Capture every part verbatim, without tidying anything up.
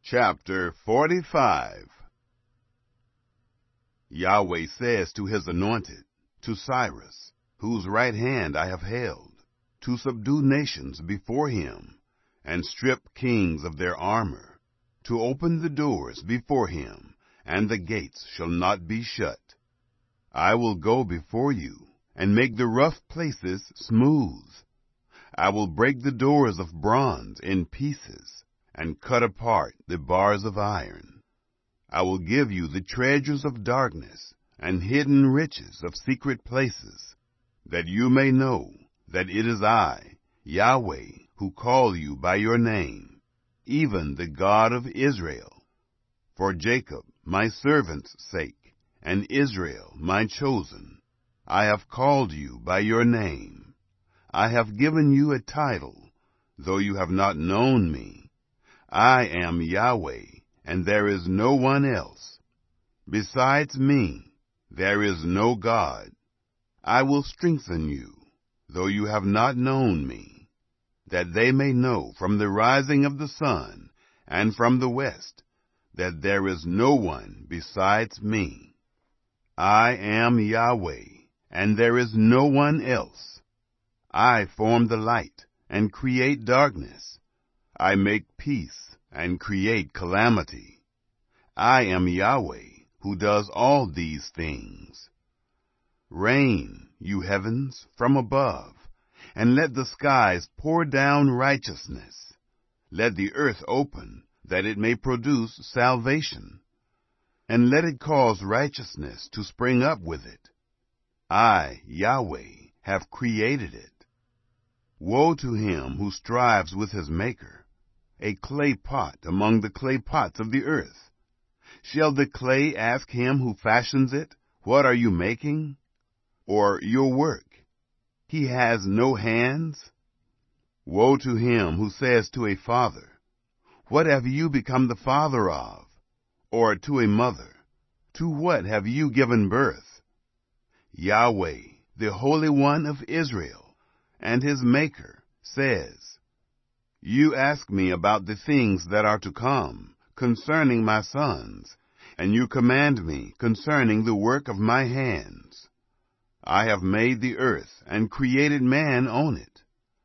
Chapter forty-five. Yahweh says to his anointed, to Cyrus, whose right hand I have held, to subdue nations before him, and strip kings of their armor, to open the doors before him, and the gates shall not be shut. I will go before you, and make the rough places smooth. I will break the doors of bronze in pieces, and cut apart the bars of iron. I will give you the treasures of darkness, and hidden riches of secret places, that you may know that it is I, Yahweh, who call you by your name, even the God of Israel. For Jacob, my servant's sake, and Israel, my chosen, I have called you by your name. I have given you a title, though you have not known me. I am Yahweh, and there is no one else. Besides me, there is no God. I will strengthen you, though you have not known me, that they may know from the rising of the sun and from the west that there is no one besides me. I am Yahweh, and there is no one else. I form the light and create darkness. I make peace and create calamity. I am Yahweh, who does all these things. Rain, you heavens, from above, and let the skies pour down righteousness. Let the earth open, that it may produce salvation, and let it cause righteousness to spring up with it. I, Yahweh, have created it. Woe to him who strives with his maker, a clay pot among the clay pots of the earth. Shall the clay ask him who fashions it, what are you making? Or your work, he has no hands? Woe to him who says to a father, what have you become the father of? Or to a mother, to what have you given birth? Yahweh, the Holy One of Israel, and his Maker, says, you ask me about the things that are to come, concerning my sons, and you command me concerning the work of my hands. I have made the earth and created man on it.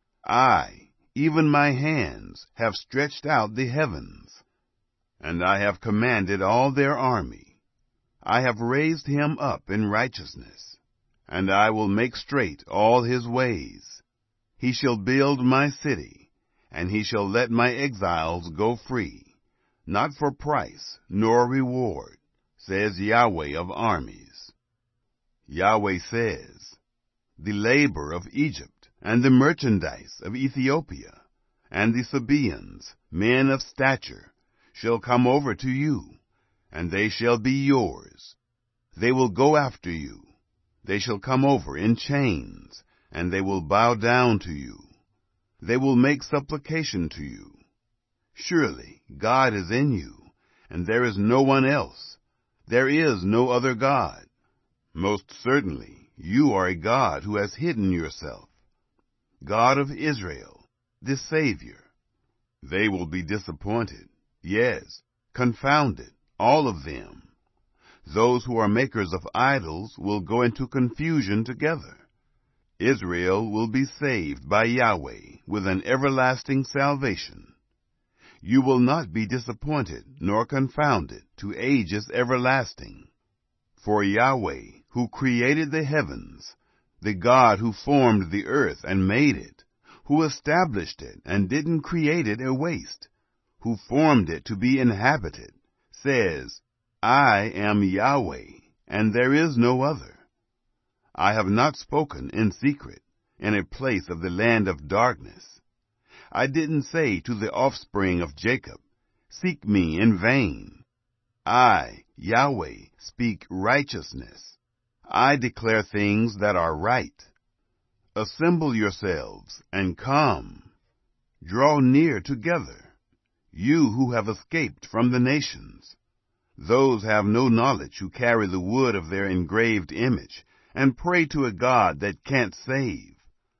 I, even my hands, have stretched out the heavens, and I have commanded all their army. I have raised him up in righteousness, and I will make straight all his ways. He shall build my city, and he shall let my exiles go free, not for price nor reward, says Yahweh of armies. Yahweh says, the labor of Egypt, and the merchandise of Ethiopia, and the Sabaeans, men of stature, shall come over to you, and they shall be yours. They will go after you. They shall come over in chains, and they will bow down to you. They will make supplication to you. Surely God is in you, and there is no one else. There is no other God. Most certainly you are a God who has hidden yourself. God of Israel, the Savior. They will be disappointed, yes, confounded, all of them. Those who are makers of idols will go into confusion together. Israel will be saved by Yahweh with an everlasting salvation. You will not be disappointed nor confounded to ages everlasting. For Yahweh, who created the heavens, the God who formed the earth and made it, who established it and didn't create it a waste, who formed it to be inhabited, says, I am Yahweh, and there is no other. I have not spoken in secret, in a place of the land of darkness. I didn't say to the offspring of Jacob, seek me in vain. I, Yahweh, speak righteousness. I declare things that are right. Assemble yourselves and come. Draw near together, you who have escaped from the nations. Those have no knowledge who carry the wood of their engraved image, and pray to a God that can't save.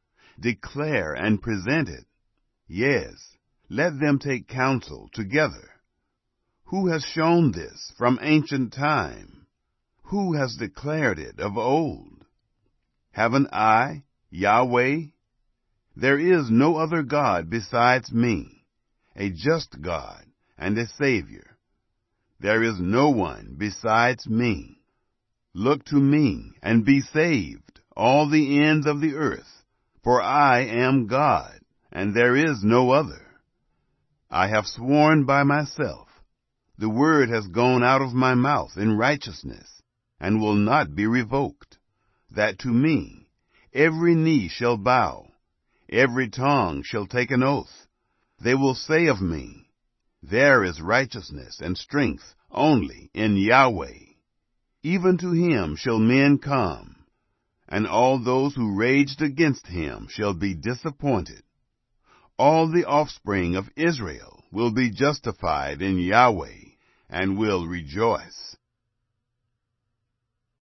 Declare and present it. Yes, let them take counsel together. Who has shown this from ancient time? Who has declared it of old? Haven't I, Yahweh? There is no other God besides me, a just God and a Savior. There is no one besides me. Look to me and be saved, all the ends of the earth, for I am God, and there is no other. I have sworn by myself, the word has gone out of my mouth in righteousness, and will not be revoked, that to me every knee shall bow, every tongue shall take an oath. They will say of me, there is righteousness and strength only in Yahweh. Even to him shall men come, and all those who raged against him shall be disappointed. All the offspring of Israel will be justified in Yahweh, and will rejoice.